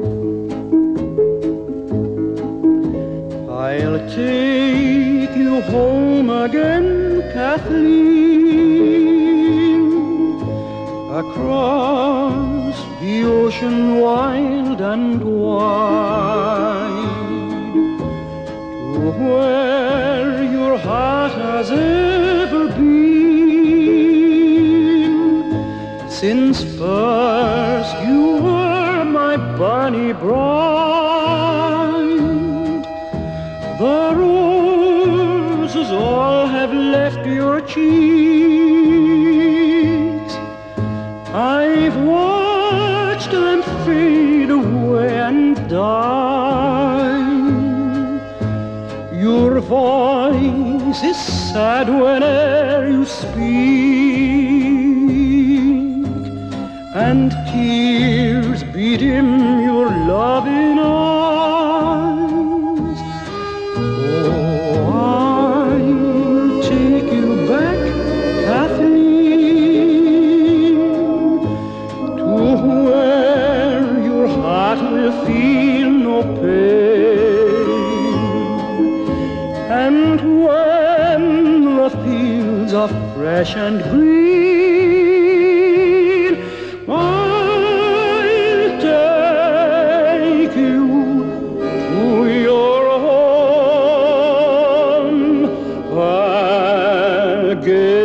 I'll take you home again, Kathleen, across the ocean wild and wide, to where your heart has ever been, since first you were my bonny bride. The roses all have left your cheeks. I've watched them fade away and die. Your voice is sad whene'er you speak, and tears bedim your loving eyes. Oh, I'll take you back, Kathleen, to where your heart will feel no pain, and when the fields are fresh and green, I'll take you to your home again.